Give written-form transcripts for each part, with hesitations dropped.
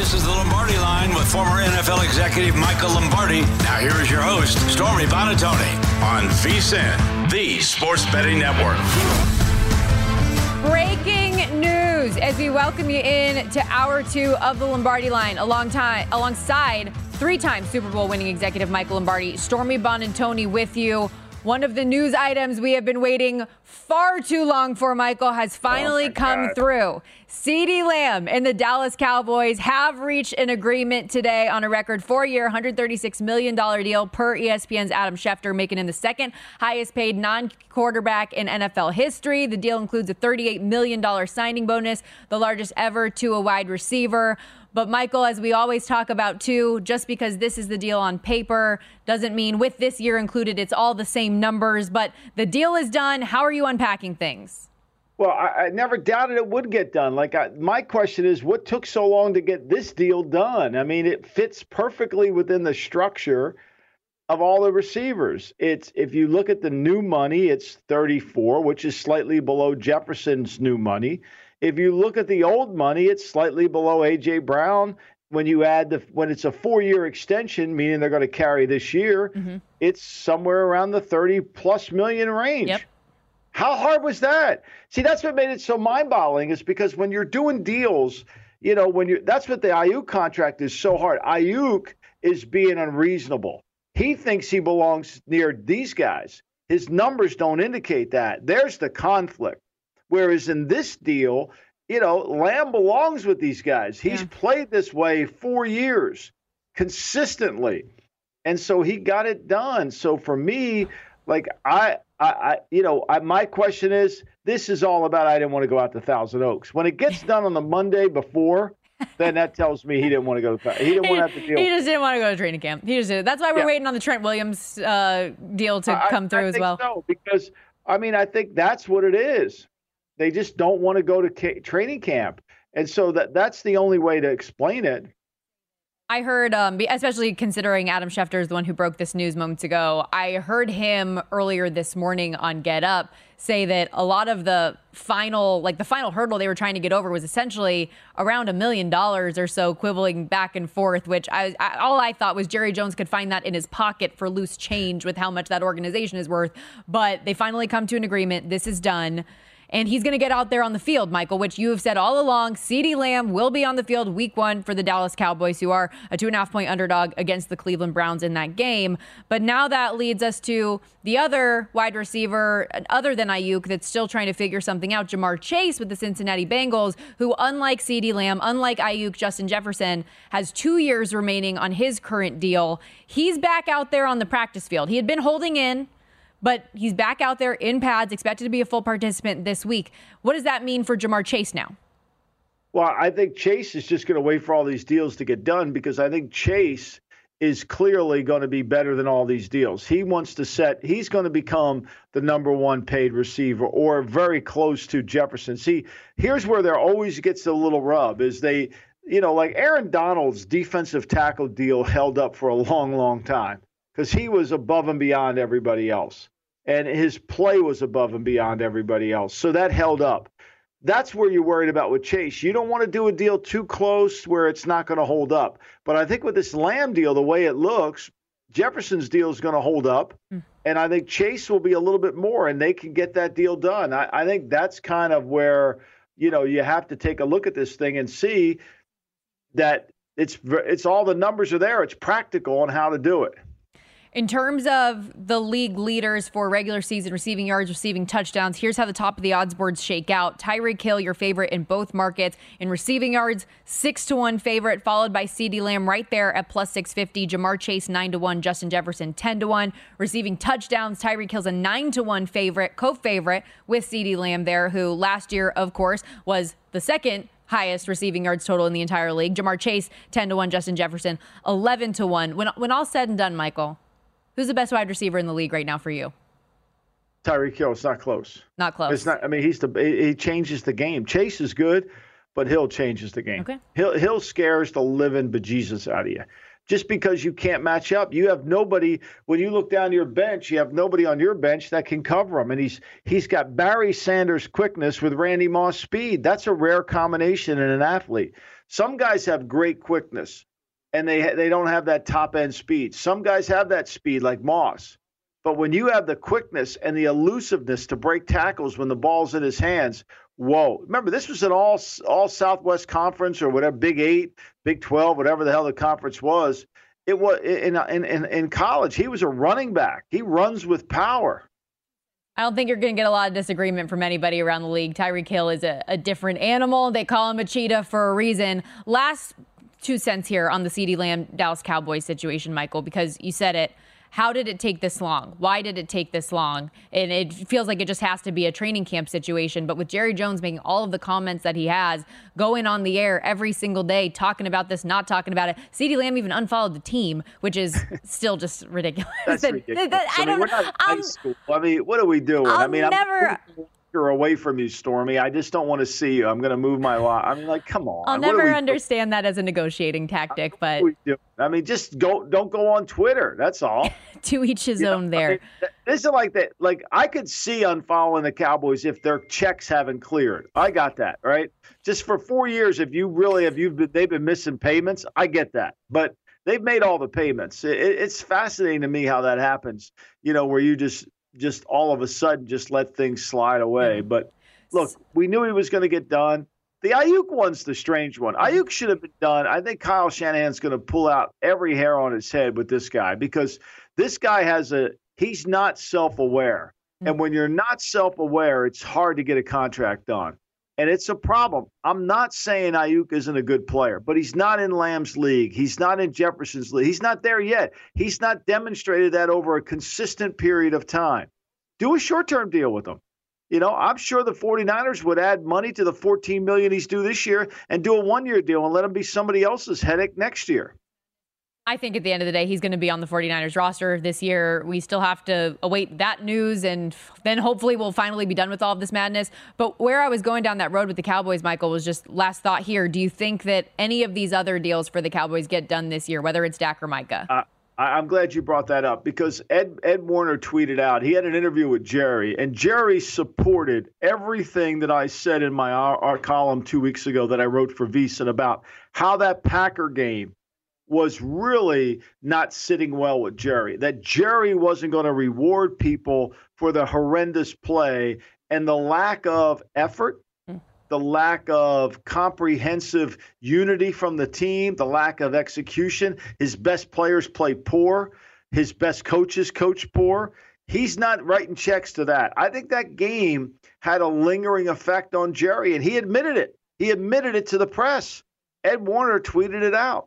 This is the Lombardi Line with former NFL executive Michael Lombardi. Now here is your host, Stormy Buonantony, on VSiN, the Sports Betting Network. Breaking news as we welcome you in to hour two of the Lombardi Line alongside three-time Super Bowl winning executive Michael Lombardi. Stormy Buonantony with you. One of the news items we have been waiting far too long for, Michael, has finally come through. CeeDee Lamb and the Dallas Cowboys have reached an agreement today on a record 4-year, $136 million deal per ESPN's Adam Schefter, making him the second highest paid non-quarterback in NFL history. The deal includes a $38 million signing bonus, the largest ever to a wide receiver. But Michael, as we always talk about too, just because this is the deal on paper doesn't mean with this year included, it's all the same numbers. But the deal is done. How are you unpacking things? Well, I never doubted it would get done. My question is, what took so long to get this deal done? I mean, it fits perfectly within the structure of all the receivers. If you look at the new money, it's 34, which is slightly below Jefferson's new money. If you look at the old money, it's slightly below A.J. Brown. When you add when it's a 4-year extension, meaning they're going to carry this year, it's somewhere around the 30+ million range. Yep. How hard was that? See, that's what made it so mind-boggling, is because when you're doing deals, that's what the Ayuk contract is so hard. Ayuk is being unreasonable. He thinks he belongs near these guys. His numbers don't indicate that. There's the conflict. Whereas in this deal, Lamb belongs with these guys. He's played this way 4 years consistently. And so he got it done. So for me, my question is, this is all about, I didn't want to go out to Thousand Oaks. When it gets done on the Monday before, then that tells me he didn't want to go. He didn't want to have to deal. He just didn't want to go to training camp. He just did. That's why we're waiting on the Trent Williams deal to come through as well. So, because, I think that's what it is. They just don't want to go to training camp. And so that's the only way to explain it. I heard, especially considering Adam Schefter is the one who broke this news moments ago, I heard him earlier this morning on Get Up say that a lot of the final hurdle they were trying to get over was essentially around $1 million or so, quibbling back and forth, which all I thought was Jerry Jones could find that in his pocket for loose change with how much that organization is worth. But they finally come to an agreement. This is done. And he's going to get out there on the field, Michael, which you have said all along. CeeDee Lamb will be on the field week 1 for the Dallas Cowboys, who are a 2.5-point underdog against the Cleveland Browns in that game. But now that leads us to the other wide receiver, other than Ayuk, that's still trying to figure something out, Ja'Marr Chase with the Cincinnati Bengals, who, unlike CeeDee Lamb, unlike Ayuk, Justin Jefferson, has 2 years remaining on his current deal. He's back out there on the practice field. He had been holding in, but he's back out there in pads, expected to be a full participant this week. What does that mean for Ja'Marr Chase now? Well, I think Chase is just going to wait for all these deals to get done, because I think Chase is clearly going to be better than all these deals. He's going to become the number 1 paid receiver, or very close to Jefferson. See, here's where there always gets a little rub, is like Aaron Donald's defensive tackle deal held up for a long, long time, because he was above and beyond everybody else. And his play was above and beyond everybody else. So that held up. That's where you're worried about with Chase. You don't want to do a deal too close where it's not going to hold up. But I think with this Lamb deal, the way it looks, Jefferson's deal is going to hold up. And I think Chase will be a little bit more, and they can get that deal done. I think that's kind of where, you have to take a look at this thing and see that it's all the numbers are there. It's practical on how to do it. In terms of the league leaders for regular season receiving yards, receiving touchdowns, here's how the top of the odds boards shake out. Tyreek Hill, your favorite in both markets. In receiving yards, 6-1 favorite, followed by CeeDee Lamb right there at plus 650. Ja'Marr Chase, 9-1. Justin Jefferson, 10-1. Receiving touchdowns, Tyreek Hill's a 9-1 favorite, co-favorite with CeeDee Lamb there, who last year, of course, was the second highest receiving yards total in the entire league. Ja'Marr Chase, 10-1. Justin Jefferson, 11-1. When all's said and done, Michael, who's the best wide receiver in the league right now for you? Tyreek Hill. It's not close. Not close. It's not. I mean, he changes the game. Chase is good, but Hill changes the game. Okay. Hill scares the living bejesus out of you. Just because you can't match up, you have nobody. When you look down your bench, you have nobody on your bench that can cover him. And he's got Barry Sanders quickness with Randy Moss speed. That's a rare combination in an athlete. Some guys have great quickness, and they don't have that top-end speed. Some guys have that speed like Moss. But when you have the quickness and the elusiveness to break tackles when the ball's in his hands, whoa. Remember, this was an all Southwest Conference or whatever, Big 8, Big 12, whatever the hell the conference was. It was in college, he was a running back. He runs with power. I don't think you're going to get a lot of disagreement from anybody around the league. Tyreek Hill is a different animal. They call him a cheetah for a reason. Last 2 cents here on the CeeDee Lamb Dallas Cowboys situation, Michael, because you said it. How did it take this long? Why did it take this long? And it feels like it just has to be a training camp situation. But with Jerry Jones making all of the comments that he has, going on the air every single day, talking about this, not talking about it. CeeDee Lamb even unfollowed the team, which is still just ridiculous. That's ridiculous. We're not in high school. I mean, what are we doing? I'm away from you, Stormy. I just don't want to see you. I'm going to move my line. I mean, like, come on. I'll never understand that as a negotiating tactic, but I mean, just don't go on Twitter. That's all. To each his own there. I mean, this is like that. Like, I could see unfollowing the Cowboys if their checks haven't cleared. I got that, right? Just for 4 years, if you really they've been missing payments, I get that. But they've made all the payments. It's fascinating to me how that happens, where you just all of a sudden just let things slide away. But look, we knew he was going to get done. The Ayuk one's the strange one. Ayuk should have been done. I think Kyle Shanahan's going to pull out every hair on his head with this guy because this guy he's not self-aware. And when you're not self-aware, it's hard to get a contract done. And it's a problem. I'm not saying Ayuk isn't a good player, but he's not in Lamb's league. He's not in Jefferson's league. He's not there yet. He's not demonstrated that over a consistent period of time. Do a short-term deal with him. I'm sure the 49ers would add money to the $14 million he's due this year and do a one-year deal and let him be somebody else's headache next year. I think at the end of the day, he's going to be on the 49ers roster this year. We still have to await that news, and then hopefully we'll finally be done with all of this madness. But where I was going down that road with the Cowboys, Michael, was just last thought here. Do you think that any of these other deals for the Cowboys get done this year, whether it's Dak or Micah? I'm glad you brought that up because Ed Warner tweeted out, he had an interview with Jerry, and Jerry supported everything that I said in my our column 2 weeks ago that I wrote for VSiN about how that Packer game was really not sitting well with Jerry, that Jerry wasn't going to reward people for the horrendous play and the lack of effort, the lack of comprehensive unity from the team, the lack of execution. His best players play poor. His best coaches coach poor. He's not writing checks to that. I think that game had a lingering effect on Jerry, and he admitted it. He admitted it to the press. Ed Warner tweeted it out.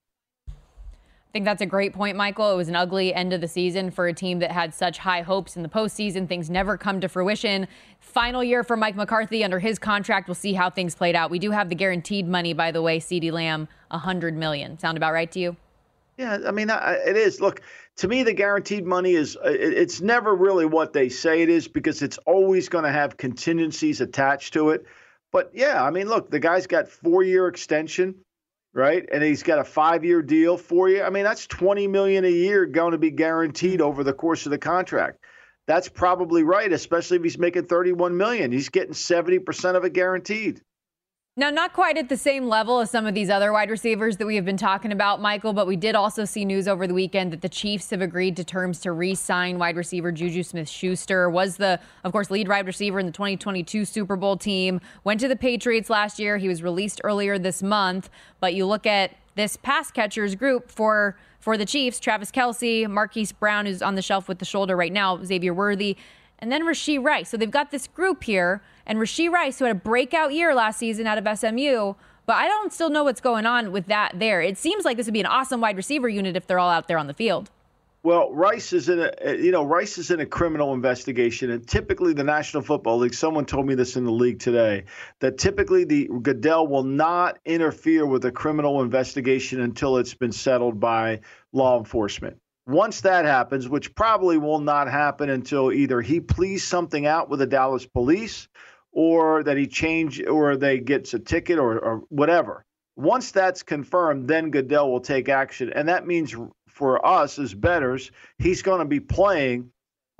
I think that's a great point, Michael. It was an ugly end of the season for a team that had such high hopes in the postseason. Things never come to fruition. Final year for Mike McCarthy under his contract. We'll see how things played out. We do have the guaranteed money, by the way, CeeDee Lamb, $100 million. Sound about right to you? Yeah, I mean, it is. Look, to me, the guaranteed money it's never really what they say it is because it's always going to have contingencies attached to it. But, yeah, I mean, look, the guy's got 4-year extension. Right. And he's got a 5-year deal, 4 year. I mean, that's $20 million a year going to be guaranteed over the course of the contract. That's probably right, especially if he's making $31 million. He's getting 70% of it guaranteed. Now, not quite at the same level as some of these other wide receivers that we have been talking about, Michael, but we did also see news over the weekend that the Chiefs have agreed to terms to re-sign wide receiver Juju Smith-Schuster. Was the, of course, lead wide receiver in the 2022 Super Bowl team. Went to the Patriots last year. He was released earlier this month. But you look at this pass catchers group for the Chiefs, Travis Kelce, Marquise Brown, who's on the shelf with the shoulder right now, Xavier Worthy, and then Rashee Rice. So they've got this group here. And Rashee Rice, who had a breakout year last season out of SMU, but I don't still know what's going on with that there. It seems like this would be an awesome wide receiver unit if they're all out there on the field. Well, Rice is in a criminal investigation, and typically the National Football League, someone told me this in the league today, that typically the Goodell will not interfere with a criminal investigation until it's been settled by law enforcement. Once that happens, which probably will not happen until either he pleads something out with the Dallas police or that they gets a ticket or whatever. Once that's confirmed, then Goodell will take action. And that means for us as bettors, he's going to be playing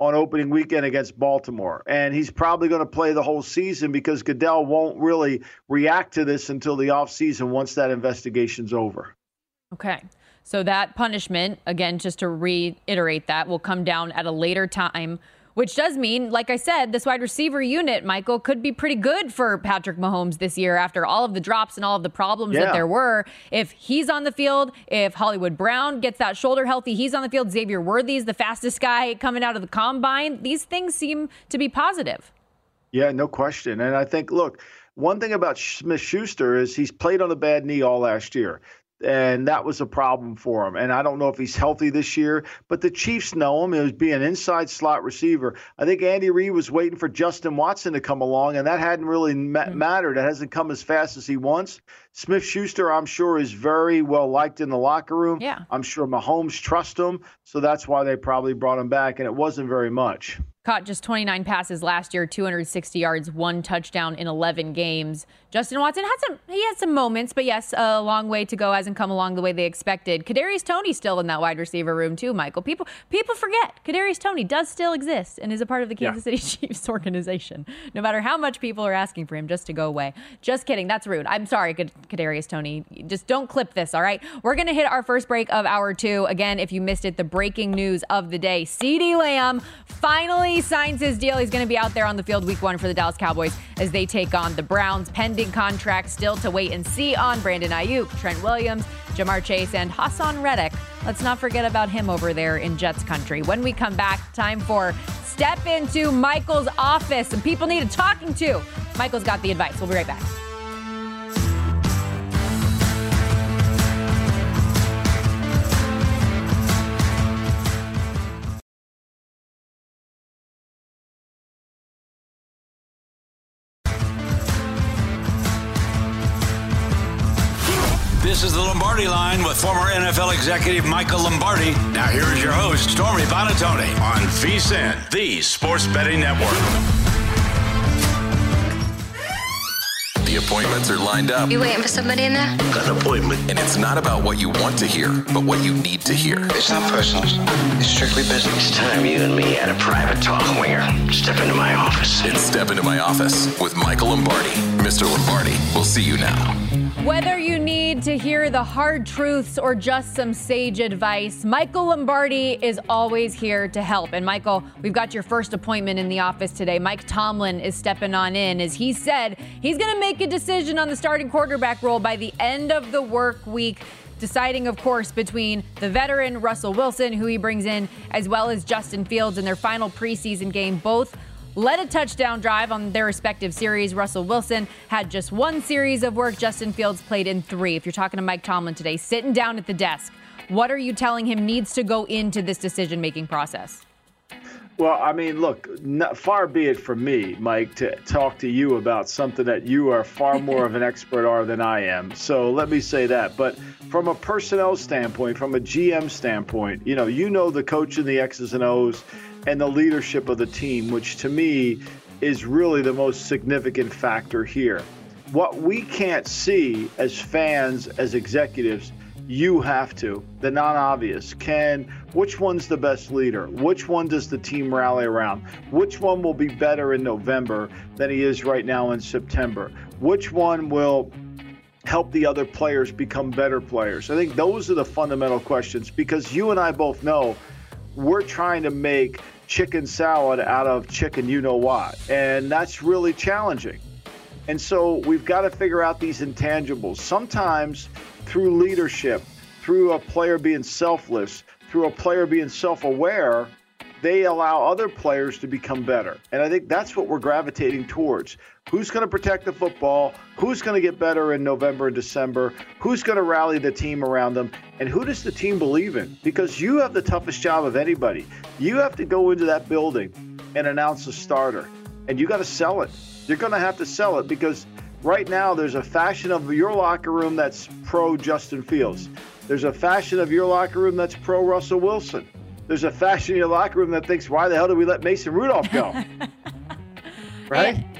on opening weekend against Baltimore. And he's probably going to play the whole season because Goodell won't really react to this until the offseason once that investigation's over. Okay. So that punishment, again, just to reiterate that, will come down at a later time, which does mean, like I said, this wide receiver unit, Michael, could be pretty good for Patrick Mahomes this year after all of the drops and all of the problems that there were. If he's on the field, if Hollywood Brown gets that shoulder healthy, he's on the field. Xavier Worthy's the fastest guy coming out of the combine. These things seem to be positive. Yeah, no question. And I think, look, one thing about Smith-Schuster is he's played on a bad knee all last year. And that was a problem for him. And I don't know if he's healthy this year, but the Chiefs know him. It was being an inside slot receiver. I think Andy Reid was waiting for Justin Watson to come along, and that hadn't really mattered. It hasn't come as fast as he wants. Smith-Schuster, I'm sure, is very well liked in the locker room. Yeah. I'm sure Mahomes trusts him, so that's why they probably brought him back, and it wasn't very much. Caught just 29 passes last year, 260 yards, 1 touchdown in 11 games. Justin Watson had some moments, but yes, a long way to go. Hasn't come along the way they expected. Kadarius Toney's still in that wide receiver room too, Michael. People forget Kadarius Toney does still exist and is a part of the Kansas City Chiefs organization. No matter how much people are asking for him just to go away. Just kidding. That's rude. I'm sorry, Kadarius Toney. Just don't clip this, all right? We're going to hit our first break of hour 2. Again, if you missed it, the breaking news of the day. CeeDee Lamb finally signs his deal. He's going to be out there on the field week 1 for the Dallas Cowboys as they take on the Browns. Pending contract still to wait and see on Brandon Ayuk, Trent Williams, Jamar Chase, and Hassan Reddick. Let's not forget about him over there in Jets country. When we come back, time for Step Into Michael's Office. And people need a talking to. Michael's got the advice. We'll be right back. This is the Lombardi Line with former NFL executive Michael Lombardi. Now here is your host, Stormy Buonantony, on VSiN, the Sports Betting Network. The appointments are lined up. You waiting for somebody in there? Got an appointment. And it's not about what you want to hear, but what you need to hear. It's not personal. It's strictly business. It's time you and me had a private talk. Winger, step into my office. It's Step Into My Office with Michael Lombardi. Mr. Lombardi, we'll see you now. Whether you need to hear the hard truths or just some sage advice, Michael Lombardi is always here to help. And Michael, we've got your first appointment in the office today. Mike Tomlin is stepping on in as he said he's going to make a decision on the starting quarterback role by the end of the work week, deciding, of course, between the veteran Russell Wilson, who he brings in, as well as Justin Fields in their final preseason game. Both led a touchdown drive on their respective series. Russell Wilson had just 1 series of work. Justin Fields played in 3. If you're talking to Mike Tomlin today, sitting down at the desk, what are you telling him needs to go into this decision-making process? Well, I mean, look, far be it from me, Mike, to talk to you about something that you are far more of an expert are than I am. So let me say that. But from a personnel standpoint, from a GM standpoint, you know the coach and the X's and O's and the leadership of the team, which to me is really the most significant factor here. What we can't see as fans, as executives, you have to. The non-obvious. Which one's the best leader? Which one does the team rally around? Which one will be better in November than he is right now in September? Which one will help the other players become better players? I think those are the fundamental questions, because you and I both know we're trying to make chicken salad out of chicken you-know-what, and that's really challenging. And so we've got to figure out these intangibles. Sometimes through leadership, through a player being selfless, through a player being self-aware, they allow other players to become better. And I think that's what we're gravitating towards. Who's going to protect the football? Who's going to get better in November and December? Who's going to rally the team around them? And who does the team believe in? Because you have the toughest job of anybody. You have to go into that building and announce a starter. And you got to sell it. You're going to have to sell it, because right now there's a fashion of your locker room that's pro Justin Fields. There's a fashion of your locker room that's pro Russell Wilson. There's a fashion in your locker room that thinks, why the hell did we let Mason Rudolph go? Right?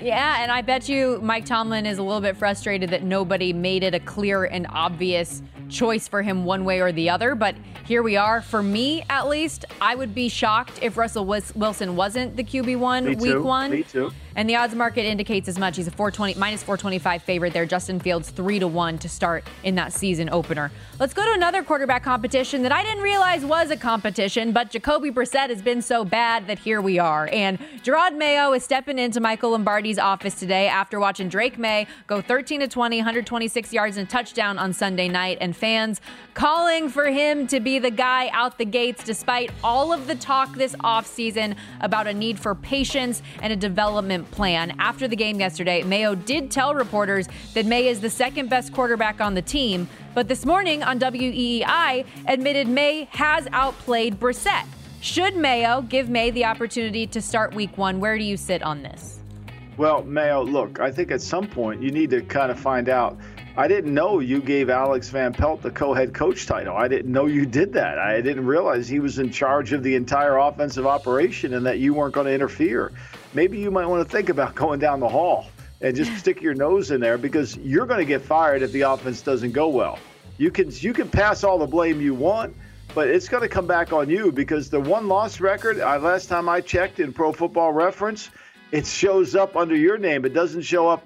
Yeah, and I bet you Mike Tomlin is a little bit frustrated that nobody made it a clear and obvious choice for him one way or the other. But here we are. For me, at least, I would be shocked if Russell Wilson wasn't the QB1 week 1. Me too. And the odds market indicates as much. He's a minus 425 favorite there. Justin Fields 3-1 to start in that season opener. Let's go to another quarterback competition that I didn't realize was a competition, but Jacoby Brissett has been so bad that here we are. And Gerard Mayo is stepping into Michael Lombardi's office today after watching Drake May go 13-20, 126 yards and a touchdown on Sunday night, and fans calling for him to be the guy out the gates despite all of the talk this offseason about a need for patience and a development plan. After the game yesterday, Mayo did tell reporters that May is the second best quarterback on the team, but this morning on WEEI admitted May has outplayed Brissett. Should Mayo give May the opportunity to start week 1? Where do you sit on this? Well, Mayo, look, I think at some point you need to kind of find out. I didn't know you gave Alex Van Pelt the co-head coach title. I didn't know you did that. I didn't realize he was in charge of the entire offensive operation and that you weren't going to interfere. Maybe you might want to think about going down the hall and just stick your nose in there, because you're going to get fired if the offense doesn't go well. You can pass all the blame you want, but it's going to come back on you, because the one-loss record, last time I checked in Pro Football Reference, it shows up under your name. It doesn't show up,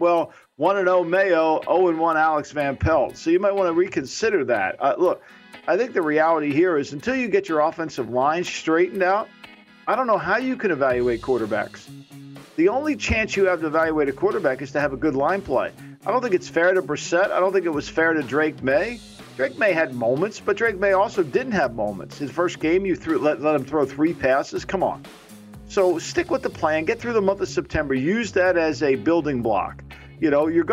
1-0 Mayo, 0-1 Alex Van Pelt. So you might want to reconsider that. Look, I think the reality here is until you get your offensive line straightened out, I don't know how you can evaluate quarterbacks. The only chance you have to evaluate a quarterback is to have a good line play. I don't think it's fair to Brissett. I don't think it was fair to Drake May. Drake May had moments, but Drake May also didn't have moments. His first game, you let him throw 3 passes. Come on. So stick with the plan. Get through the month of September. Use that as a building block. You're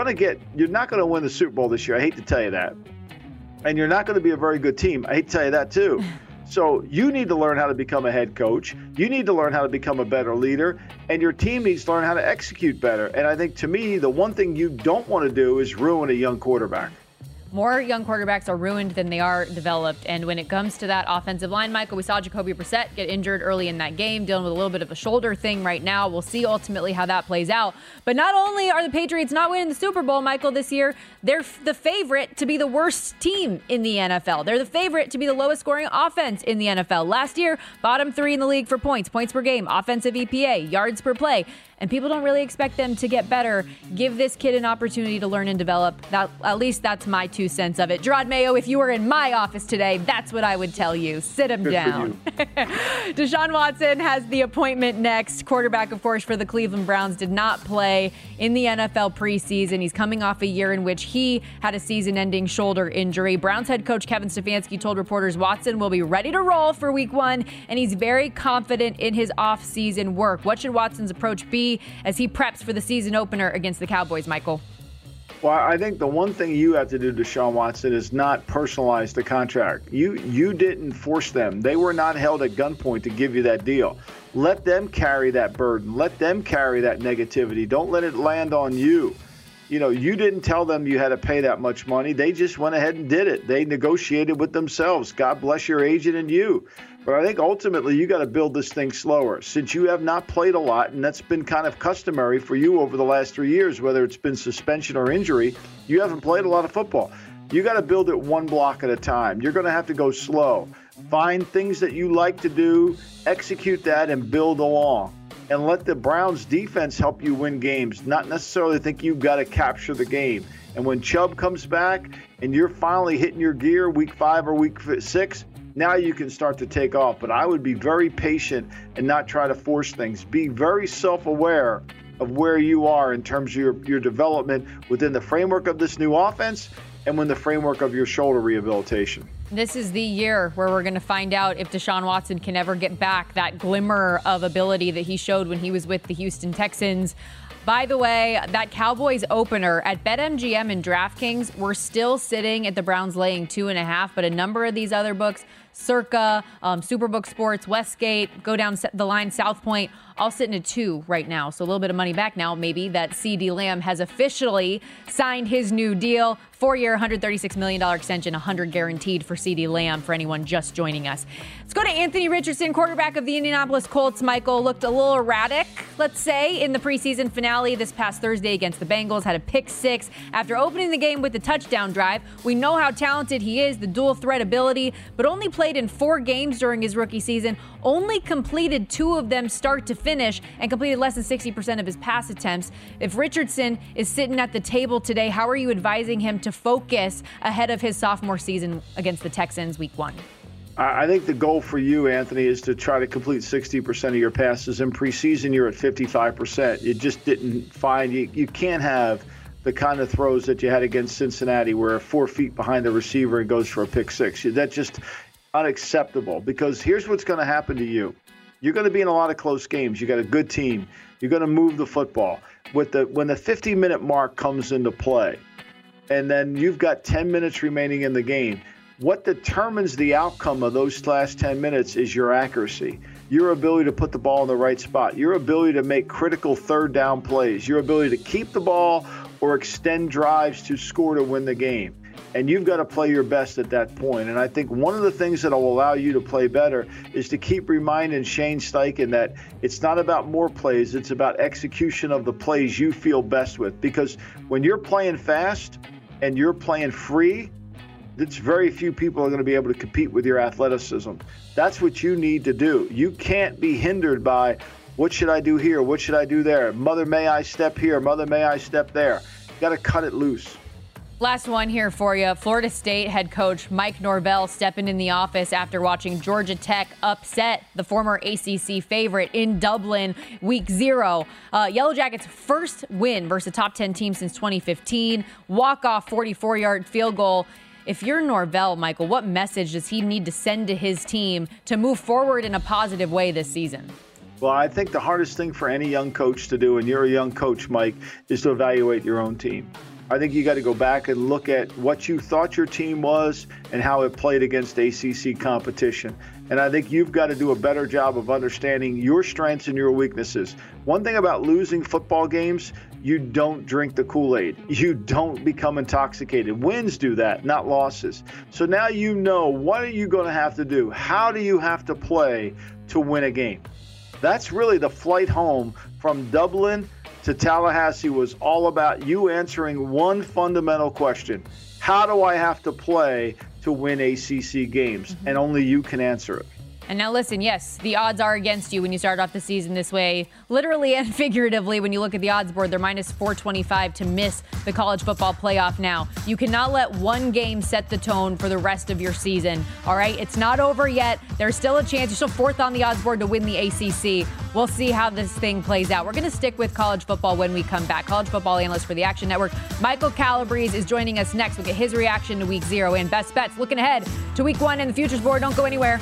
not going to win the Super Bowl this year. I hate to tell you that. And you're not going to be a very good team. I hate to tell you that too. So you need to learn how to become a head coach. You need to learn how to become a better leader. And your team needs to learn how to execute better. And I think, to me, the one thing you don't want to do is ruin a young quarterback. More young quarterbacks are ruined than they are developed. And when it comes to that offensive line, Michael, we saw Jacoby Brissett get injured early in that game, dealing with a little bit of a shoulder thing right now. We'll see ultimately how that plays out. But not only are the Patriots not winning the Super Bowl, Michael, this year, they're the favorite to be the worst team in the NFL. They're the favorite to be the lowest scoring offense in the NFL. Last year, bottom 3 in the league for points per game, offensive EPA, yards per play. And people don't really expect them to get better. Give this kid an opportunity to learn and develop. At least that's my 2 cents of it. Gerard Mayo, if you were in my office today, that's what I would tell you. Sit him down. Deshaun Watson has the appointment next. Quarterback, of course, for the Cleveland Browns, did not play in the NFL preseason. He's coming off a year in which he had a season-ending shoulder injury. Browns head coach Kevin Stefanski told reporters Watson will be ready to roll for week 1, and he's very confident in his off-season work. What should Watson's approach be as he preps for the season opener against the Cowboys, Michael? Well, I think the one thing you have to do to Deshaun Watson is not personalize the contract. You didn't force them. They were not held at gunpoint to give you that deal. Let them carry that burden. Let them carry that negativity. Don't let it land on you. You didn't tell them you had to pay that much money. They just went ahead and did it. They negotiated with themselves. God bless your agent and you. But I think ultimately you got to build this thing slower. Since you have not played a lot, and that's been kind of customary for you over the last 3 years, whether it's been suspension or injury, you haven't played a lot of football. You got to build it one block at a time. You're going to have to go slow. Find things that you like to do, execute that, and build along. And let the Browns defense help you win games, not necessarily think you've got to capture the game. And when Chubb comes back and you're finally hitting your gear week 5 or week 6, now you can start to take off. But I would be very patient and not try to force things. Be very self-aware of where you are in terms of your development within the framework of this new offense and within the framework of your shoulder rehabilitation. This is the year where we're going to find out if Deshaun Watson can ever get back that glimmer of ability that he showed when he was with the Houston Texans. By the way, that Cowboys opener at BetMGM and DraftKings, we're still sitting at the Browns laying 2.5, but a number of these other books Circa, Superbook Sports, Westgate, go down the line, South Point, all sitting at 2 right now. So a little bit of money back now, maybe, that CeeDee Lamb has officially signed his new deal. 4-year, $136 million extension, $100 guaranteed for CeeDee Lamb for anyone just joining us. Let's go to Anthony Richardson, quarterback of the Indianapolis Colts. Michael looked a little erratic, let's say, in the preseason finale this past Thursday against the Bengals. Had a pick 6 after opening the game with a touchdown drive. We know how talented he is, the dual threat ability, but only played in 4 games during his rookie season. Only completed 2 of them start to finish and completed less than 60% of his pass attempts. If Richardson is sitting at the table today, how are you advising him to focus ahead of his sophomore season against the Texans week 1? I think the goal for you, Anthony, is to try to complete 60% of your passes. In preseason, you're at 55%. You just didn't find you can't have the kind of throws that you had against Cincinnati where 4 feet behind the receiver and goes for a pick 6. That's just unacceptable, because here's what's going to happen to you. You're going to be in a lot of close games. You got a good team. You're going to move the football. When the 50-minute mark comes into play, and then you've got 10 minutes remaining in the game, what determines the outcome of those last 10 minutes is your accuracy, your ability to put the ball in the right spot, your ability to make critical third down plays, your ability to keep the ball or extend drives to score to win the game. And you've got to play your best at that point. And I think one of the things that will allow you to play better is to keep reminding Shane Steichen that it's not about more plays, it's about execution of the plays you feel best with. Because when you're playing fast and you're playing free, it's very few people are going to be able to compete with your athleticism. That's what you need to do. You can't be hindered by, what should I do here? What should I do there? Mother, may I step here? Mother, may I step there? You got to cut it loose. Last one here for you. Florida State head coach Mike Norvell stepping in the office after watching Georgia Tech upset the former ACC favorite in Dublin week 0. Yellow Jackets' first win versus a top 10 team since 2015. Walk-off 44-yard field goal. If you're Norvell, Michael, what message does he need to send to his team to move forward in a positive way this season? Well, I think the hardest thing for any young coach to do, and you're a young coach, Mike, is to evaluate your own team. I think you got to go back and look at what you thought your team was and how it played against ACC competition. And I think you've got to do a better job of understanding your strengths and your weaknesses. One thing about losing football games, you don't drink the Kool-Aid. You don't become intoxicated. Wins do that, not losses. So now you know, what are you going to have to do? How do you have to play to win a game? That's really the flight home from Dublin to Tallahassee, was all about you answering one fundamental question. How do I have to play to win ACC games? And only you can answer it. And now listen, yes, the odds are against you when you start off the season this way, literally and figuratively. When you look at the odds board, they're minus 425 to miss the college football playoff now. You cannot let one game set the tone for the rest of your season, all right? It's not over yet. There's still a chance. You're still 4th on the odds board to win the ACC. We'll see how this thing plays out. We're going to stick with college football when we come back. College football analyst for the Action Network, Michael Calabrese, is joining us next. We'll get his reaction to week 0 and best bets. Looking ahead to week 1 and the futures board. Don't go anywhere.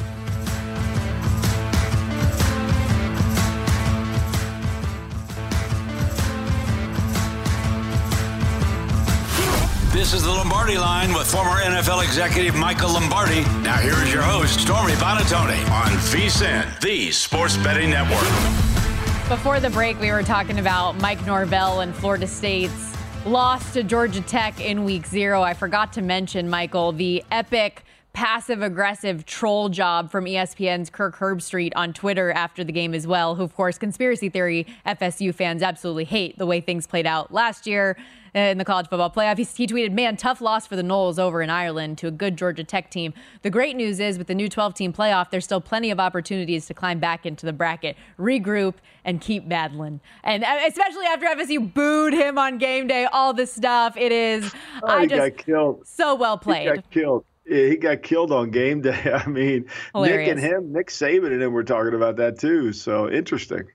This is the Lombardi Line with former NFL executive Michael Lombardi. Now here is your host, Stormy Buonantony, on VSiN, the Sports Betting Network. Before the break, we were talking about Mike Norvell and Florida State's loss to Georgia Tech in week 0. I forgot to mention, Michael, the epic passive-aggressive troll job from ESPN's Kirk Herbstreit on Twitter after the game as well, who, of course, conspiracy theory FSU fans absolutely hate the way things played out last year in the college football playoff. He tweeted, "Man, tough loss for the Noles over in Ireland to a good Georgia Tech team. The great news is with the new 12-team playoff, there's still plenty of opportunities to climb back into the bracket, regroup, and keep battling." And especially after FSU booed him on game day, all this stuff. It is got killed. So well played. He got killed. Yeah, he got killed on game day. I mean, hilarious. Nick Saban and him were talking about that too. So interesting.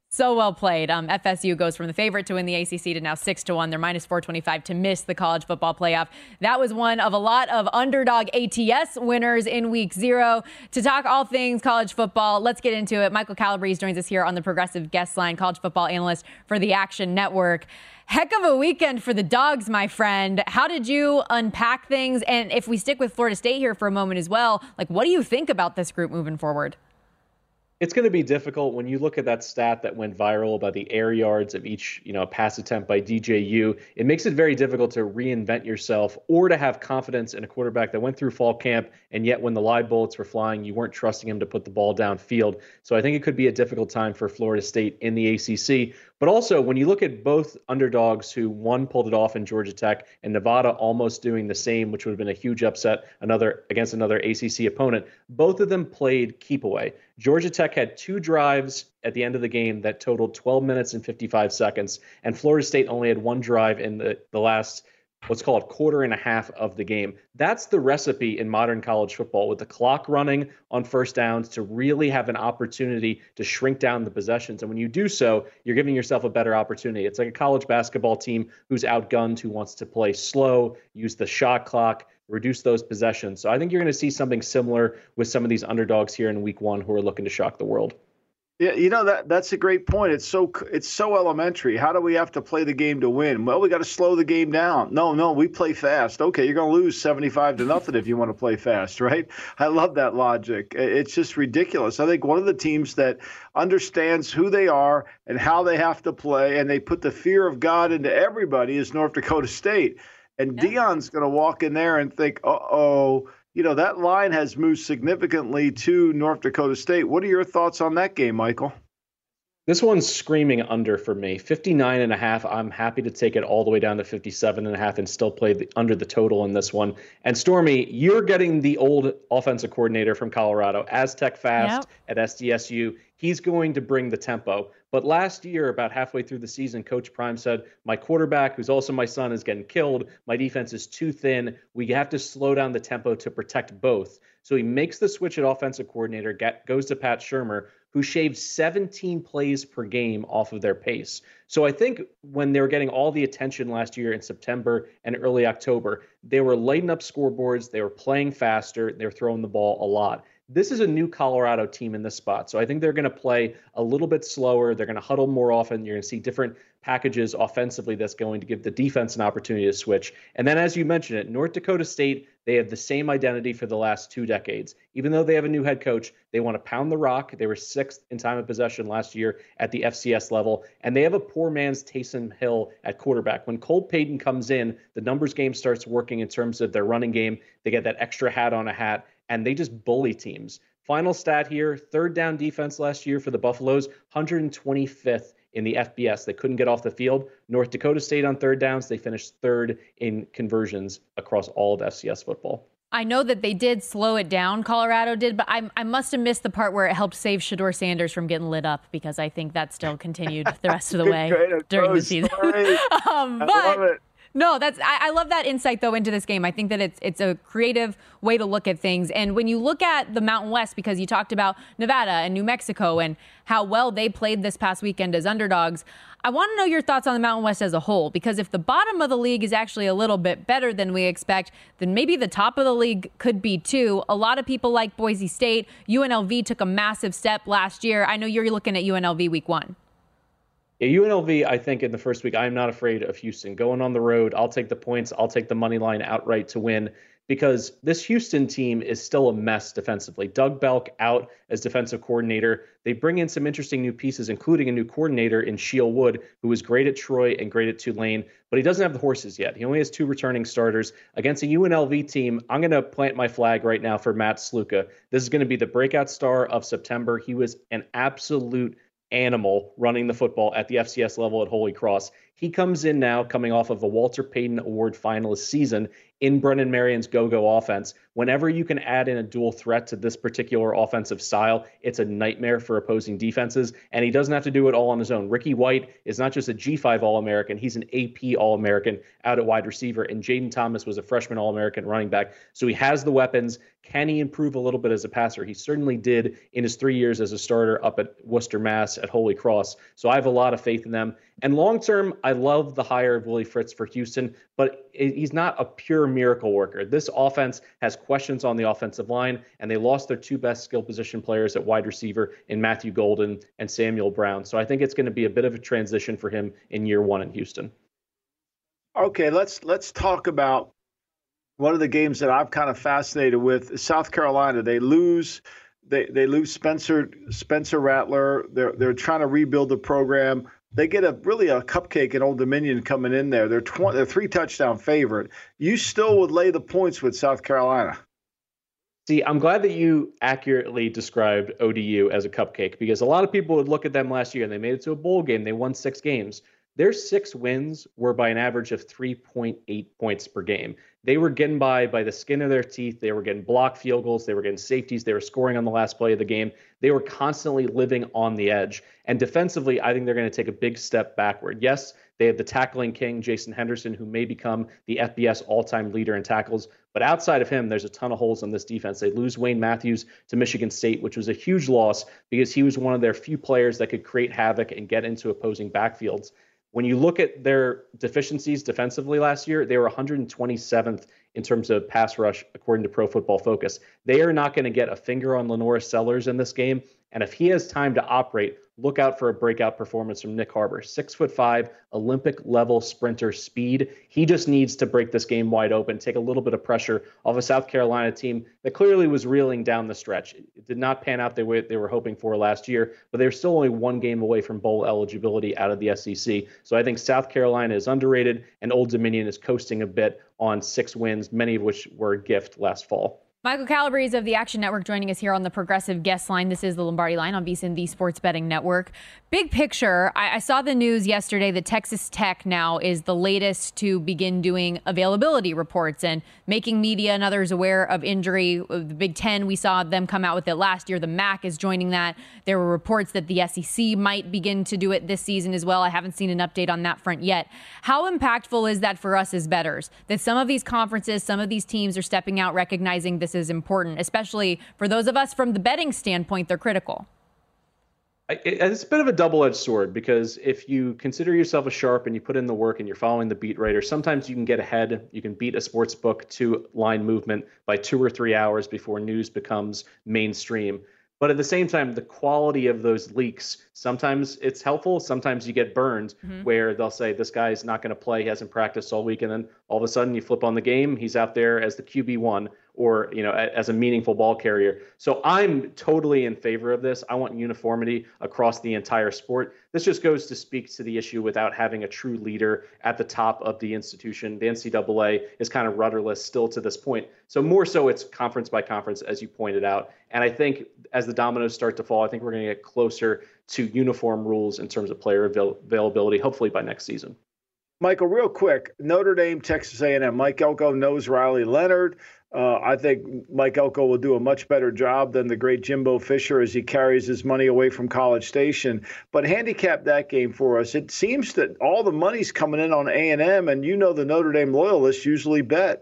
So well played. FSU goes from the favorite to win the ACC to now 6-1. They're minus 425 to miss the college football playoff. That was one of a lot of underdog ATS winners in week 0. To talk all things college football, let's get into it. Michael Calabrese joins us here on the Progressive Guest Line, college football analyst for the Action Network. Heck of a weekend for the Dogs, my friend. How did you unpack things? And if we stick with Florida State here for a moment as well, like, what do you think about this group moving forward? It's going to be difficult when you look at that stat that went viral about the air yards of each, pass attempt by DJU. It makes it very difficult to reinvent yourself or to have confidence in a quarterback that went through fall camp, and yet when the live bullets were flying, you weren't trusting him to put the ball downfield. So I think it could be a difficult time for Florida State in the ACC. But also, when you look at both underdogs who one pulled it off in Georgia Tech and Nevada almost doing the same, which would have been a huge upset against another ACC opponent, both of them played keep away. Georgia Tech had 2 drives at the end of the game that totaled 12 minutes and 55 seconds, and Florida State only had 1 drive in the last, let's call it, quarter and a half of the game. That's the recipe in modern college football, with the clock running on first downs to really have an opportunity to shrink down the possessions. And when you do so, you're giving yourself a better opportunity. It's like a college basketball team who's outgunned, who wants to play slow, use the shot clock, reduce those possessions. So I think you're going to see something similar with some of these underdogs here in week 1 who are looking to shock the world. Yeah, that's a great point. It's so elementary. How do we have to play the game to win? Well, we got to slow the game down. No, we play fast. Okay, you're going to lose 75-0 if you want to play fast, right? I love that logic. It's just ridiculous. I think one of the teams that understands who they are and how they have to play, and they put the fear of God into everybody, is North Dakota State. And Deion's going to walk in there and think, that line has moved significantly to North Dakota State. What are your thoughts on that game, Michael? This one's screaming under for me. 59.5. I'm happy to take it all the way down to 57.5 and still play under the total in this one. And Stormy, you're getting the old offensive coordinator from Colorado, Aztec Fast at SDSU. He's going to bring the tempo. But last year, about halfway through the season, Coach Prime said, my quarterback, who's also my son, is getting killed. My defense is too thin. We have to slow down the tempo to protect both. So he makes the switch at offensive coordinator, goes to Pat Shurmur, who shaved 17 plays per game off of their pace. So I think when they were getting all the attention last year in September and early October, they were lighting up scoreboards, they were playing faster, they were throwing the ball a lot. This is a new Colorado team in this spot. So I think they're going to play a little bit slower. They're going to huddle more often. You're going to see different packages offensively that's going to give the defense an opportunity to switch. And then, as you mentioned it, North Dakota State, they have the same identity for the last 2 decades. Even though they have a new head coach, they want to pound the rock. They were 6th in time of possession last year at the FCS level. And they have a poor man's Taysom Hill at quarterback. When Cole Payton comes in, the numbers game starts working in terms of their running game. They get that extra hat on a hat, and they just bully teams. Final stat here, 3rd down defense last year for the Buffaloes, 125th in the FBS. They couldn't get off the field. North Dakota State on 3rd downs, they finished 3rd in conversions across all of FCS football. I know that they did slow it down, Colorado did, but I must have missed the part where it helped save Shedeur Sanders from getting lit up, because I think that still continued the rest of the way during the season. I love it. No, I love that insight, though, into this game. I think that it's a creative way to look at things. And when you look at the Mountain West, because you talked about Nevada and New Mexico and how well they played this past weekend as underdogs, I want to know your thoughts on the Mountain West as a whole, because if the bottom of the league is actually a little bit better than we expect, then maybe the top of the league could be too. A lot of people like Boise State. UNLV took a massive step last year. I know you're looking at UNLV week 1. Yeah, UNLV, I think in the first week, I'm not afraid of Houston. Going on the road, I'll take the points. I'll take the money line outright to win, because this Houston team is still a mess defensively. Doug Belk out as defensive coordinator. They bring in some interesting new pieces, including a new coordinator in Sheil Wood, who was great at Troy and great at Tulane, but he doesn't have the horses yet. He only has 2 returning starters. Against a UNLV team, I'm going to plant my flag right now for Matt Sluka. This is going to be the breakout star of September. He was an absolute animal running the football at the FCS level at Holy Cross. He comes in now coming off of a Walter Payton Award finalist season in Brennan Marion's go-go offense, whenever you can add in a dual threat to this particular offensive style, it's a nightmare for opposing defenses, and he doesn't have to do it all on his own. Ricky White is not just a G5 All-American, he's an AP All-American out at wide receiver, and Jaden Thomas was a freshman All-American running back, so he has the weapons. Can he improve a little bit as a passer? He certainly did in his 3 years as a starter up at Worcester, Mass, at Holy Cross, so I have a lot of faith in them. And long-term, I love the hire of Willie Fritz for Houston, but he's not a pure miracle worker. This offense has questions on the offensive line, and they lost their two best skill position players at wide receiver in Matthew Golden and Samuel Brown. So I think it's going to be a bit of a transition for him in year one in Houston. Okay, let's talk about one of the games that I'm kind of fascinated with. South Carolina. They lose Spencer Rattler. They're trying to rebuild the program. They get a cupcake in Old Dominion coming in there. They're 3-touchdown favorite. You still would lay the points with South Carolina. See, I'm glad that you accurately described ODU as a cupcake, because a lot of people would look at them last year and they made it to a bowl game. They won 6 games. Their 6 wins were by an average of 3.8 points per game. They were getting by the skin of their teeth. They were getting blocked field goals. They were getting safeties. They were scoring on the last play of the game. They were constantly living on the edge. And defensively, I think they're going to take a big step backward. Yes, they have the tackling king, Jason Henderson, who may become the FBS all-time leader in tackles. But outside of him, there's a ton of holes on this defense. They lose Wayne Matthews to Michigan State, which was a huge loss because he was one of their few players that could create havoc and get into opposing backfields. When you look at their deficiencies defensively last year, they were 127th in terms of pass rush, according to Pro Football Focus. They are not going to get a finger on Lenora Sellers in this game. And if he has time to operate, look out for a breakout performance from Nick Harbor. 6'5", Olympic-level sprinter speed. He just needs to break this game wide open, take a little bit of pressure off a South Carolina team that clearly was reeling down the stretch. It did not pan out the way they were hoping for last year, but they're still only 1 game away from bowl eligibility out of the SEC. So I think South Carolina is underrated, and Old Dominion is coasting a bit on 6 wins, many of which were a gift last fall. Michael Calabrese of the Action Network joining us here on the Progressive Guest Line. This is the Lombardi Line on VSiN, the Sports Betting Network. Big picture, I saw the news yesterday that Texas Tech now is the latest to begin doing availability reports and making media and others aware of injury. The Big Ten, we saw them come out with it last year. The MAC is joining that. There were reports that the SEC might begin to do it this season as well. I haven't seen an update on that front yet. How impactful is that for us as bettors? That some of these conferences, some of these teams are stepping out recognizing this is important, especially for those of us from the betting standpoint, they're critical. It's a bit of a double-edged sword, because if you consider yourself a sharp and you put in the work and you're following the beat writer, sometimes you can get ahead. You can beat a sports book to line movement by 2 or 3 hours before news becomes mainstream. But at the same time, the quality of those leaks, sometimes it's helpful. Sometimes you get burned where they'll say this guy is not going to play. He hasn't practiced all week. And then all of a sudden you flip on the game. He's out there as the QB1 or, as a meaningful ball carrier. So I'm totally in favor of this. I want uniformity across the entire sport. This just goes to speak to the issue without having a true leader at the top of the institution. The NCAA is kind of rudderless still to this point. So more so it's conference by conference, as you pointed out. And I think as the dominoes start to fall, I think we're going to get closer to uniform rules in terms of player availability, hopefully by next season. Michael, real quick, Notre Dame, Texas A&M. Mike Elko knows Riley Leonard. I think Mike Elko will do a much better job than the great Jimbo Fisher as he carries his money away from College Station. But handicap that game for us. It seems that all the money's coming in on A&M, and the Notre Dame loyalists usually bet.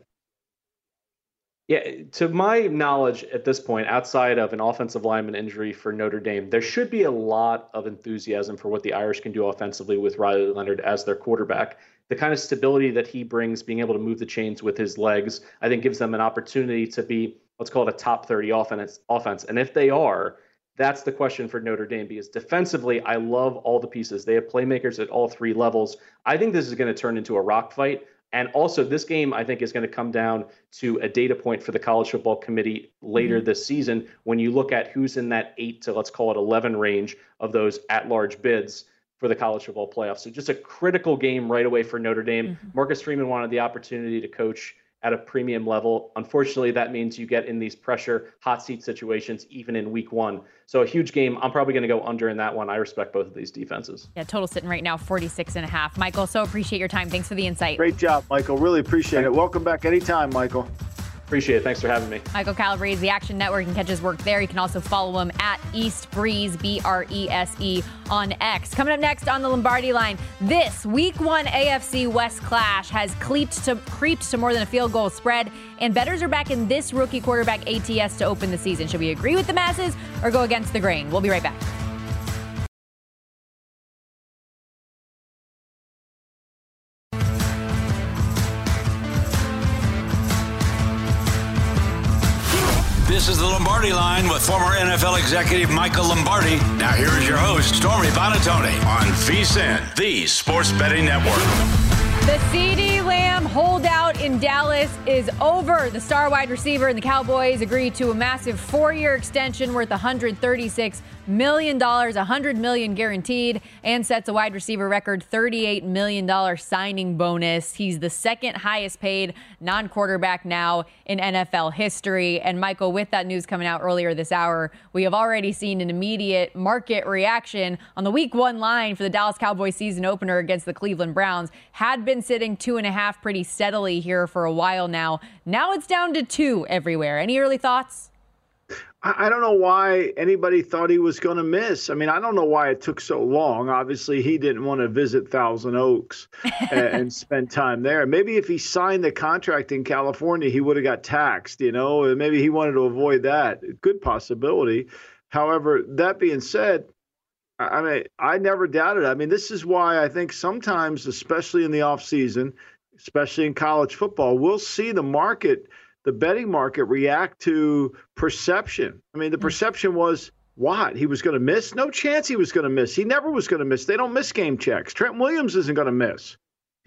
Yeah, to my knowledge at this point, outside of an offensive lineman injury for Notre Dame, there should be a lot of enthusiasm for what the Irish can do offensively with Riley Leonard as their quarterback. The kind of stability that he brings, being able to move the chains with his legs, I think gives them an opportunity to be, let's call it a top 30 offense. And if they are, that's the question for Notre Dame, because defensively, I love all the pieces. They have playmakers at all 3 levels. I think this is going to turn into a rock fight. And also, this game, I think, is going to come down to a data point for the College Football Committee later this season when you look at who's in that 8 to, let's call it 11 range of those at-large bids for the college football playoffs. So just a critical game right away for Notre Dame. Marcus Freeman wanted the opportunity to coach at a premium level. Unfortunately, that means you get in these pressure hot seat situations even in week one. So a huge game. I'm probably going to go under in that one. I respect both of these defenses. Yeah, total sitting right now 46.5. Michael, so appreciate your time. Thanks for the insight. Great job, Michael. Really appreciate it. Welcome back anytime, Michael. Appreciate it. Thanks for having me. Michael Calabrese, the Action Network, and catch his work there. You can also follow him at East Breeze, Brese, on X. Coming up next on the Lombardi Line, this Week 1 AFC West clash has creeped to more than a field goal spread, and bettors are back in this rookie quarterback ATS to open the season. Should we agree with the masses or go against the grain? We'll be right back. This is the Lombardi Line with former NFL executive Michael Lombardi. Now here is your host, Stormy Buonantony, on VSiN, the Sports Betting Network. The CeeDee Lamb holdout in Dallas is over. The star wide receiver and the Cowboys agreed to a massive 4-year extension worth $136 million, $100 million guaranteed, and sets a wide receiver record $38 million signing bonus. He's the second highest paid non-quarterback now in NFL history. And Michael, with that news coming out earlier this hour, we have already seen an immediate market reaction on the Week 1 line for the Dallas Cowboys season opener against the Cleveland Browns. Had been sitting 2.5 pretty steadily here for a while now. Now it's down to 2 everywhere. Any early thoughts? I don't know why anybody thought he was going to miss. I mean, I don't know why it took so long. Obviously, he didn't want to visit Thousand Oaks and spend time there. Maybe if he signed the contract in California, he would have got taxed, and maybe he wanted to avoid that. Good possibility. However, that being said, I mean, I never doubted it. I mean, this is why I think sometimes, especially in the offseason, especially in college football, we'll see the market, the betting market, react to perception. I mean, the perception was what? He was going to miss? No chance he was going to miss. He never was going to miss. They don't miss game checks. Trent Williams isn't going to miss,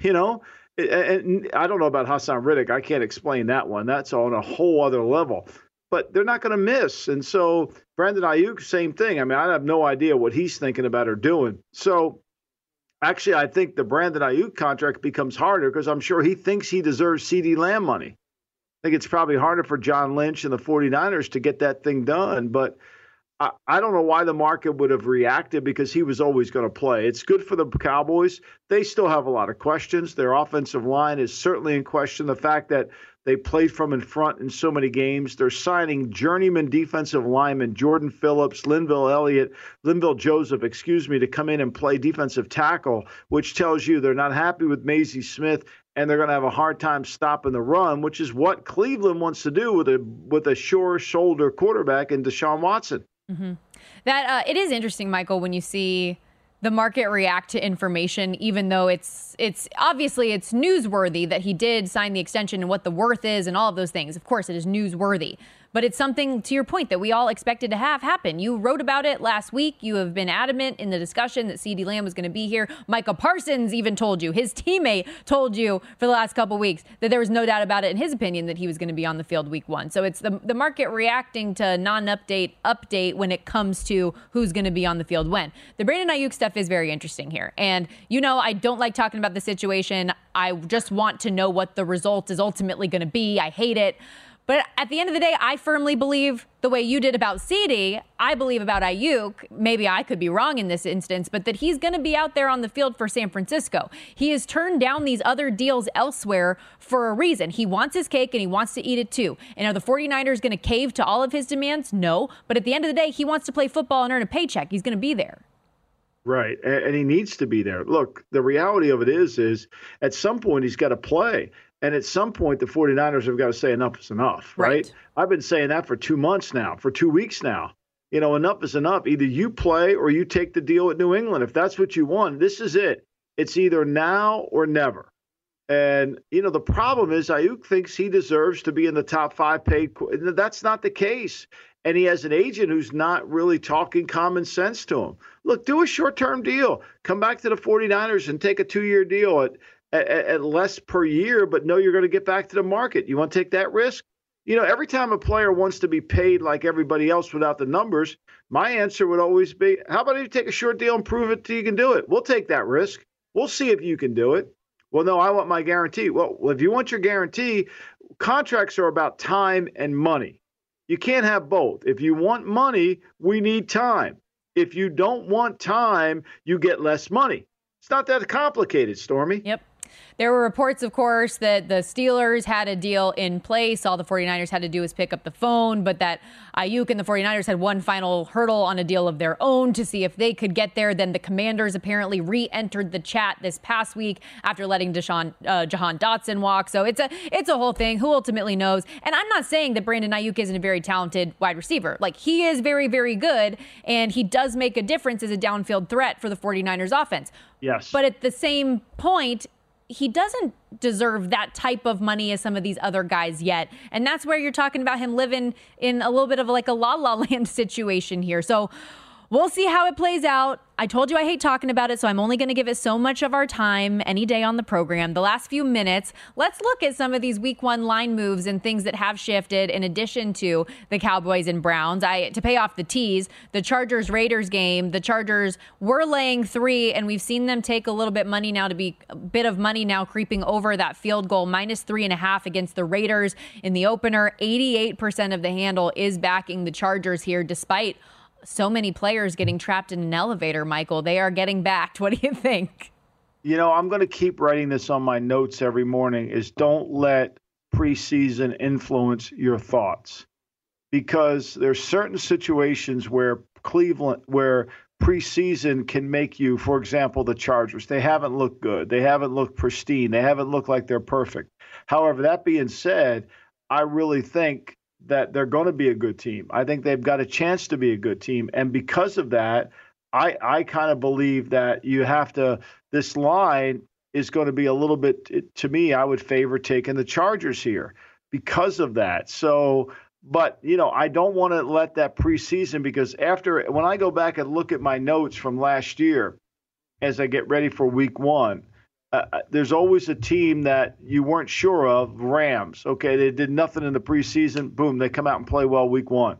And I don't know about Hassan Riddick. I can't explain that one. That's on a whole other level. But they're not going to miss. And so Brandon Ayuk, same thing. I mean, I have no idea what he's thinking about or doing. So actually, I think the Brandon Ayuk contract becomes harder because I'm sure he thinks he deserves CeeDee Lamb money. I think it's probably harder for John Lynch and the 49ers to get that thing done. But I don't know why the market would have reacted because he was always going to play. It's good for the Cowboys. They still have a lot of questions. Their offensive line is certainly in question. The fact that they played from in front in so many games. They're signing journeyman defensive lineman Jordan Phillips, Linville Joseph, to come in and play defensive tackle, which tells you they're not happy with Mazie Smith, and they're going to have a hard time stopping the run, which is what Cleveland wants to do with a sure shoulder quarterback in Deshaun Watson. Mm-hmm. That it is interesting, Michael, when you see the market react to information, even though it's obviously it's newsworthy that he did sign the extension and what the worth is and all of those things. Of course, it is newsworthy. But it's something, to your point, that we all expected to have happen. You wrote about it last week. You have been adamant in the discussion that CeeDee Lamb was going to be here. Micah Parsons even told you, his teammate told you for the last couple of weeks that there was no doubt about it in his opinion that he was going to be on the field week 1. So it's the market reacting to update when it comes to who's going to be on the field when. The Brandon Ayuk stuff is very interesting here. And, I don't like talking about the situation. I just want to know what the result is ultimately going to be. I hate it. But at the end of the day, I firmly believe the way you did about CeeDee, I believe about Ayuk. Maybe I could be wrong in this instance, but that he's going to be out there on the field for San Francisco. He has turned down these other deals elsewhere for a reason. He wants his cake and he wants to eat it too. And are the 49ers going to cave to all of his demands? No. But at the end of the day, he wants to play football and earn a paycheck. He's going to be there. Right. And he needs to be there. Look, the reality of it is at some point he's got to play. And at some point, the 49ers have got to say enough is enough, right? I've been saying that for 2 months now, for 2 weeks now. Enough is enough. Either you play or you take the deal at New England. If that's what you want, this is it. It's either now or never. And, the problem is Ayuk thinks he deserves to be in the top 5 paid. That's not the case. And he has an agent who's not really talking common sense to him. Look, do a short-term deal. Come back to the 49ers and take a 2-year deal at less per year, but know you're going to get back to the market. You want to take that risk? Every time a player wants to be paid like everybody else without the numbers, my answer would always be, how about you take a short deal and prove it till you can do it? We'll take that risk. We'll see if you can do it. Well, no, I want my guarantee. Well, if you want your guarantee, contracts are about time and money. You can't have both. If you want money, we need time. If you don't want time, you get less money. It's not that complicated, Stormy. Yep. There were reports, of course, that the Steelers had a deal in place. All the 49ers had to do was pick up the phone, but that Ayuk and the 49ers had one final hurdle on a deal of their own to see if they could get there. Then the Commanders apparently re-entered the chat this past week after letting Jahan Dotson walk. So it's a whole thing. Who ultimately knows? And I'm not saying that Brandon Ayuk isn't a very talented wide receiver. Like, he is very, very good, and he does make a difference as a downfield threat for the 49ers offense. Yes. But at the same point, he doesn't deserve that type of money as some of these other guys yet. And that's where you're talking about him living in a little bit of like a la-la land situation here. So we'll see how it plays out. I told you I hate talking about it, so I'm only going to give it so much of our time any day on the program. The last few minutes, let's look at some of these week one line moves and things that have shifted in addition to the Cowboys and Browns. To pay off the tease, the Chargers-Raiders game, the Chargers were laying 3, and we've seen them take a little bit money now to be a bit of money now creeping over that field goal, -3.5 against the Raiders in the opener. 88% of the handle is backing the Chargers here, despite so many players getting trapped in an elevator, Michael. They are getting backed. What do you think? You know, I'm going to keep writing this on my notes every morning, is don't let preseason influence your thoughts. Because there's certain situations where preseason can make you, for example, the Chargers, they haven't looked good. They haven't looked pristine. They haven't looked like they're perfect. However, that being said, I really think that they're going to be a good team. I think they've got a chance to be a good team. And because of that, I kind of believe that this line is going to be a little bit, to me, I would favor taking the Chargers here because of that. So, but, I don't want to let that preseason, because when I go back and look at my notes from last year, as I get ready for week one, there's always a team that you weren't sure of, Rams. Okay, they did nothing in the preseason. Boom, they come out and play well week one.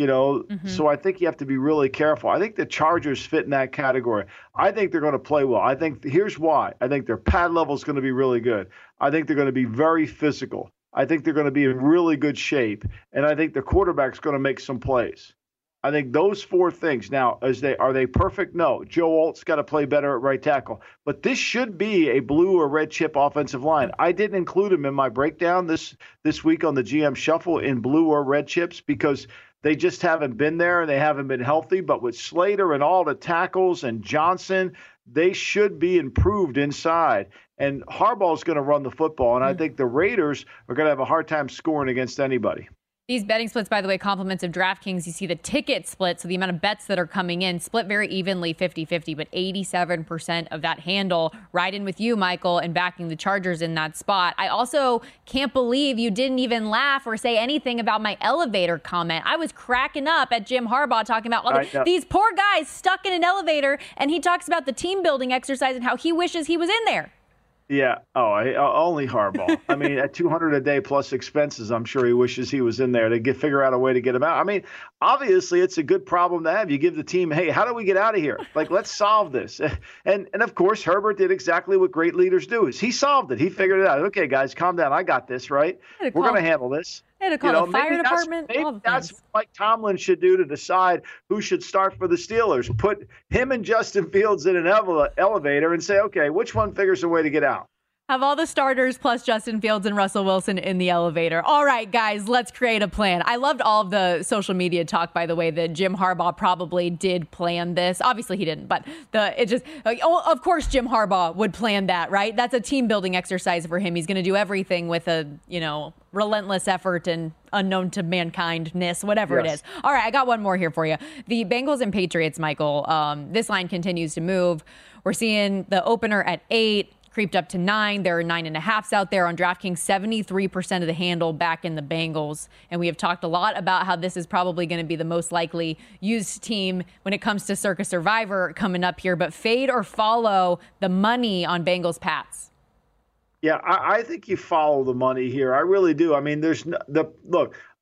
So I think you have to be really careful. I think the Chargers fit in that category. I think they're going to play well. Here's why. I think their pad level is going to be really good. I think they're going to be very physical. I think they're going to be in really good shape. And I think the quarterback's going to make some plays. I think those 4 things. Now, are they perfect? No. Joe Alt's got to play better at right tackle. But this should be a blue or red chip offensive line. I didn't include him in my breakdown this week on the GM Shuffle in blue or red chips because they just haven't been there and they haven't been healthy. But with Slater and all the tackles and Johnson, they should be improved inside. And Harbaugh's going to run the football. And I think the Raiders are going to have a hard time scoring against anybody. These betting splits, by the way, compliments of DraftKings. You see the ticket split, so the amount of bets that are coming in, split very evenly, 50-50, but 87% of that handle right in with you, Michael, and backing the Chargers in that spot. I also can't believe you didn't even laugh or say anything about my elevator comment. I was cracking up at Jim Harbaugh talking about these poor guys stuck in an elevator, and he talks about the team building exercise and how he wishes he was in there. Yeah. Only Harbaugh. I mean, at $200 a day plus expenses, I'm sure he wishes he was in there to figure out a way to get him out. I mean, obviously, it's a good problem to have. You give the team, hey, how do we get out of here? Like, let's solve this. And of course, Herbert did exactly what great leaders do. Is he solved it. He figured it out. Okay, guys, calm down. I got this, right? We're going to handle this. They had to call the fire department. Maybe that's what Mike Tomlin should do to decide who should start for the Steelers. Put him and Justin Fields in an elevator and say, okay, which one figures a way to get out? Have all the starters plus Justin Fields and Russell Wilson in the elevator. All right, guys, let's create a plan. I loved all of the social media talk, by the way, that Jim Harbaugh probably did plan this. Obviously, he didn't, but of course, Jim Harbaugh would plan that, right? That's a team building exercise for him. He's going to do everything with a, relentless effort and unknown to mankindness, whatever it is. All right, I got one more here for you. The Bengals and Patriots, Michael. This line continues to move. We're seeing the opener at 8. Creeped up to 9. There are 9.5s out there on DraftKings. 73% of the handle back in the Bengals. And we have talked a lot about how this is probably going to be the most likely used team when it comes to Circa Survivor coming up here. But fade or follow the money on Bengals Pats? Yeah, I think you follow the money here. I really do. I mean, look,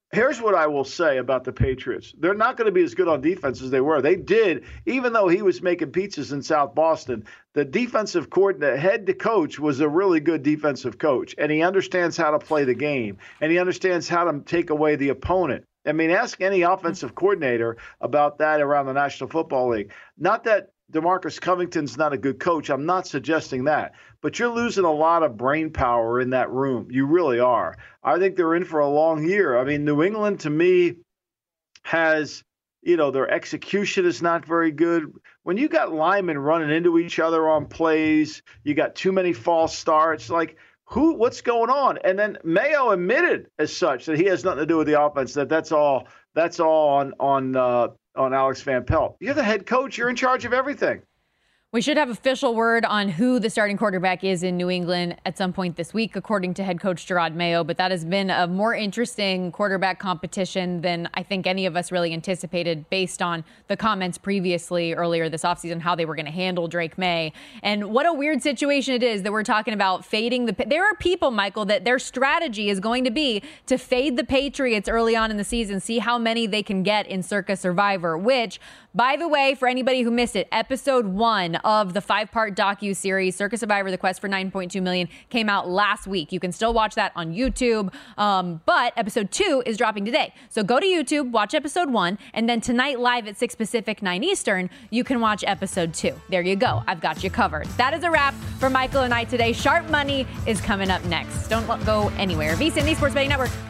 Here's what I will say about the Patriots. They're not going to be as good on defense as they were. They did, even though he was making pizzas in South Boston, the defensive coordinator, head to coach, was a really good defensive coach. And he understands how to play the game. And he understands how to take away the opponent. I mean, ask any offensive coordinator about that around the National Football League. Not that DeMarcus Covington's not a good coach. I'm not suggesting that. But you're losing a lot of brain power in that room. You really are. I think they're in for a long year. I mean, New England, to me, has, their execution is not very good. When you got linemen running into each other on plays, you got too many false starts. Like, what's going on? And then Mayo admitted as such that he has nothing to do with the offense, that's all on Alex Van Pelt. You're the head coach. You're in charge of everything. We should have official word on who the starting quarterback is in New England at some point this week, according to head coach Gerard Mayo. But that has been a more interesting quarterback competition than I think any of us really anticipated based on the comments previously earlier this offseason, how they were going to handle Drake May. And what a weird situation it is that we're talking about fading there are people, Michael, that their strategy is going to be to fade the Patriots early on in the season, see how many they can get in Circa Survivor, which, by the way, for anybody who missed it, episode 1 of the 5-part docu-series Circa Survivor: The Quest for $9.2 million came out last week. You can still watch that on YouTube, but episode 2 is dropping today. So go to YouTube, watch episode 1, and then tonight live at 6 Pacific, 9 Eastern, you can watch episode 2. There you go. I've got you covered. That is a wrap for Michael and I today. Sharp Money is coming up next. Don't go anywhere. VSiN, the Sports Betting Network.